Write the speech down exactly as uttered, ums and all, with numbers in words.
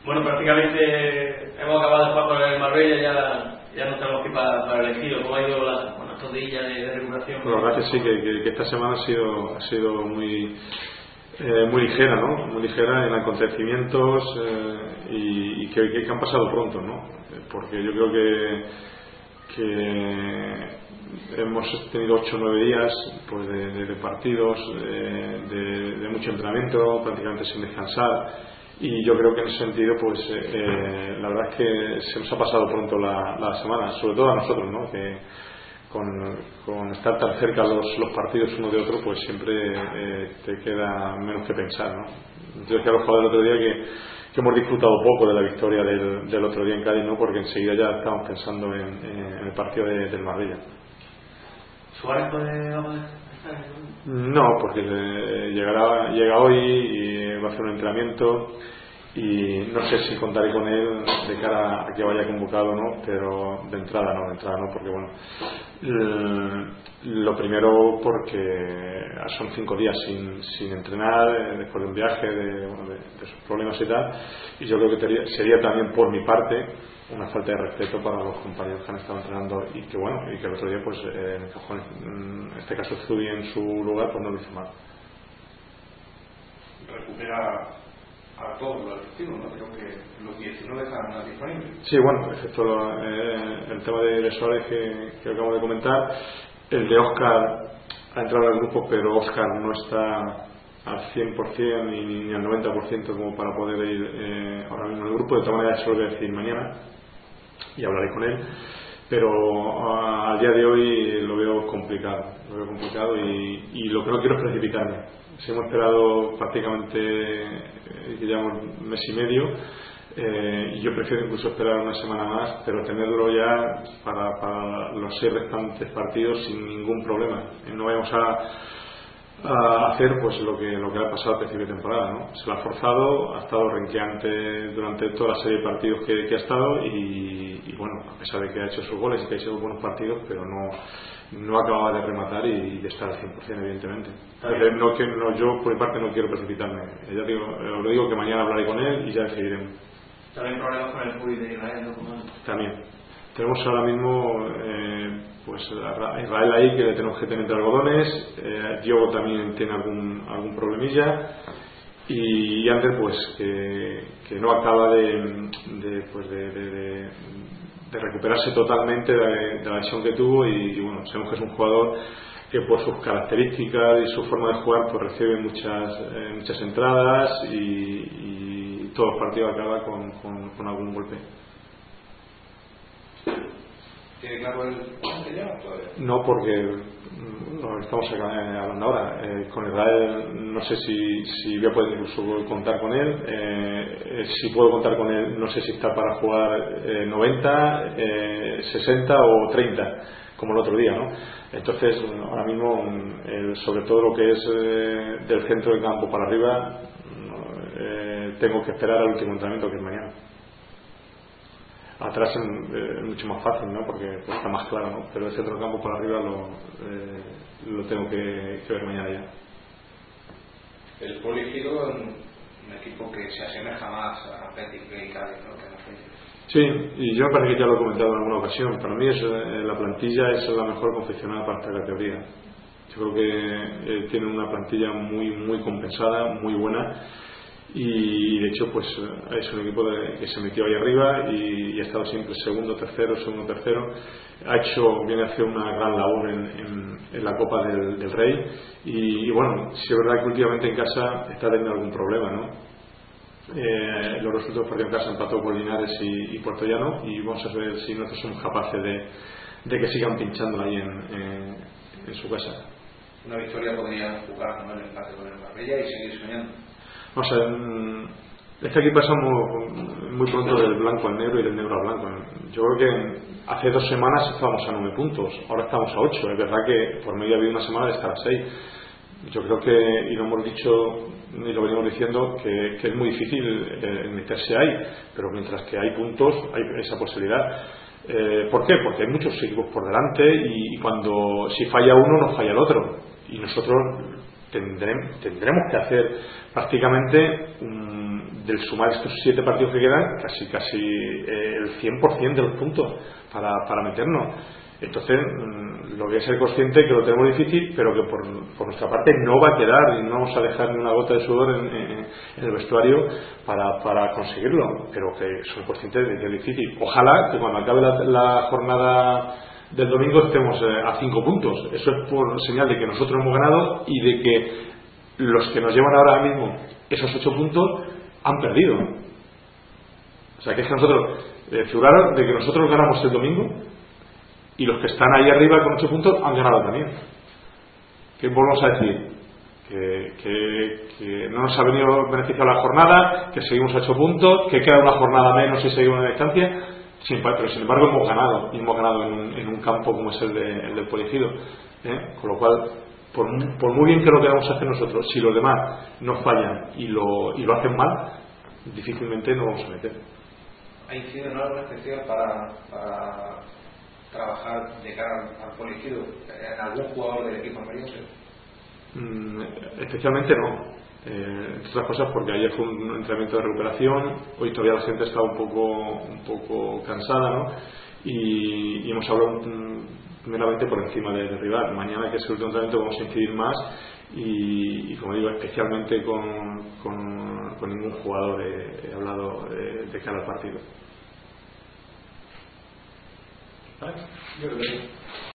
Bueno, prácticamente hemos acabado de jugar con el Marbella, ya, ya no tenemos que ir para, para el Ejido. ¿Cómo ha ido la, bueno, estos días de, de recuperación? Pues la verdad que sí, que, que, que esta semana ha sido, ha sido muy, eh, muy ligera, ¿no? Muy ligera en acontecimientos eh, y, y que, que han pasado pronto, ¿no? Porque yo creo que, que hemos tenido ocho o nueve días pues, de, de, de partidos, de, de, de mucho entrenamiento, prácticamente sin descansar. Y yo creo que en ese sentido, pues eh, la verdad es que se nos ha pasado pronto la, la semana, sobre todo a nosotros, ¿no? Que con, con estar tan cerca los, los partidos uno de otro, pues siempre eh, te queda menos que pensar, ¿no? Yo decía a los jugadores el otro día que, que hemos disfrutado poco de la victoria del, del otro día en Cádiz, ¿no? Porque enseguida ya estamos pensando en, en el partido de, del Marbella. ¿Suárez puede estar? No, porque eh, llegará, llega hoy y va a hacer un entrenamiento y no sé si contaré con él de cara a que vaya convocado o no, pero de entrada no, de entrada no, porque bueno, eh, lo primero porque son cinco días sin, sin entrenar, eh, después de un viaje, de, bueno, de, de sus problemas y tal, y yo creo que tería, sería también por mi parte una falta de respeto para los compañeros que han estado entrenando y que bueno, y que el otro día pues eh, en este caso Zubi en su lugar pues no lo hizo mal. Recupera a todos los efectivos, ¿no? Creo que los diecinueve están disponibles. Sí, bueno, excepto lo, eh, el tema de, de Suárez que, que acabo de comentar. El de Óscar ha entrado al grupo, pero Óscar no está al cien por ciento ni, ni al noventa por ciento como para poder ir eh, ahora mismo al grupo. De todas maneras, eso lo voy a decir mañana y hablaré con él, pero a, al día de hoy lo veo complicado, lo veo complicado y, y lo que no quiero es precipitarme. Si hemos esperado prácticamente eh, llevamos un mes y medio eh, y yo prefiero incluso esperar una semana más, pero tenerlo ya para, para los seis restantes partidos sin ningún problema. No vayamos a, a hacer pues lo que lo que ha pasado al principio de temporada, ¿no? Se lo ha forzado, ha estado renqueante durante toda la serie de partidos que, que ha estado y, y bueno, a pesar de que ha hecho sus goles y que ha hecho buenos partidos, pero no no acababa de rematar y de estar al cien por ciento evidentemente. Entonces, no, que, no, yo por mi parte no quiero precipitarme. Ya digo, os lo digo que mañana hablaré con él y ya decidiremos. ¿También problemas con el P U I de Israel? ¿No? También. Tenemos ahora mismo eh, pues a Israel ahí que le tenemos que tener entre algodones, eh, Diogo también tiene algún algún problemilla y Ander pues que, que no acaba de, de pues de, de, de de recuperarse totalmente de, de la lesión que tuvo y, y bueno, sabemos que es un jugador que por sus características y su forma de jugar pues recibe muchas eh, muchas entradas y, y todos los partidos acaba con, con, con algún golpe. ¿Tiene claro el que lleva todavía? No, porque no estamos hablando ahora eh, con Israel. No sé si, si voy a poder incluso contar con él. Eh, si puedo contar con él, no sé si está para jugar eh, noventa, eh, sesenta o treinta, como el otro día, ¿no? Entonces, ahora mismo, eh, sobre todo lo que es eh, del centro del campo para arriba, eh, tengo que esperar al último entrenamiento, que es mañana. Atrás es eh, mucho más fácil, ¿no? Porque pues, está más claro, ¿no? Pero el centro del campo para arriba lo, eh, lo tengo que, que ver mañana ya. El Poligido es un equipo que se asemeja más a Betis y Cádiz, ¿no? Que a nosotros. Sí, y yo me parece que ya lo he comentado en alguna ocasión. Para mí es, eh, la plantilla es la mejor confeccionada para esta categoría. Yo creo que eh, tiene una plantilla muy muy compensada, muy buena. Y de hecho pues es un equipo de, que se metió ahí arriba y, y ha estado siempre segundo, tercero, segundo, tercero. Ha hecho, viene a hacer una gran labor en, en, en la Copa del, del Rey y, y bueno, sí es verdad que últimamente en casa está teniendo algún problema, ¿no? Eh, los resultados partidos en casa empató con Linares y, y Puerto Llano y vamos a ver si nosotros somos capaces de, de que sigan pinchando ahí en, en, en su casa. Una victoria podría jugar con el empate con el Marbella y seguir soñando. Vamos a ver, es que aquí pasamos muy pronto del blanco al negro y del negro al blanco. Yo creo que hace dos semanas estábamos a nueve puntos, ahora estamos a ocho. Es verdad que por medio ha habido una semana de estar a seis. Yo creo que, y lo hemos dicho y lo venimos diciendo, que, que es muy difícil eh, meterse ahí, pero mientras que hay puntos hay esa posibilidad. Eh, ¿Por qué? Porque hay muchos equipos por delante y, y cuando si falla uno no falla el otro y nosotros tendremos, tendremos que hacer prácticamente um, del sumar estos siete partidos que quedan, casi casi eh, el cien por ciento de los puntos para, para meternos. Entonces, mmm, lo voy a ser consciente que lo tenemos difícil, pero que por, por nuestra parte no va a quedar y no vamos a dejar ni una gota de sudor en, en, en el vestuario para, para conseguirlo, pero que soy consciente de que es difícil. Ojalá que cuando acabe la, la jornada del domingo estemos eh, a cinco puntos. Eso es por señal de que nosotros hemos ganado y de que los que nos llevan ahora mismo esos ocho puntos han perdido. O sea, que es que nosotros, eh, figuraros de que nosotros ganamos el domingo y los que están ahí arriba con ocho puntos han ganado también. ¿Qué volvemos a decir? Que, que, que no nos ha venido beneficiado la jornada, que seguimos a ocho puntos, que queda una jornada menos y seguimos en distancia, sin, pero sin embargo hemos ganado, y hemos ganado en un, en un campo como es el, de, el del Poligido, ¿eh? Con lo cual, por, por muy bien que lo queramos hacer nosotros, si los demás nos fallan y lo, y lo hacen mal, difícilmente nos vamos a meter. ¿Ha incidido en alguna especial para, para trabajar de cara al Poligido en algún jugador del equipo almeriense? Mm, especialmente no, eh, entre otras cosas porque ayer fue un entrenamiento de recuperación, hoy todavía la gente está un poco un poco cansada, ¿no? y, y hemos hablado mm, primeramente por encima del rival. Mañana, que es el último entrenamiento, vamos a incidir más y, y como digo, especialmente con, con, con ningún jugador he, he hablado de, de cara al partido. ¿Vale? Yo creo que sí.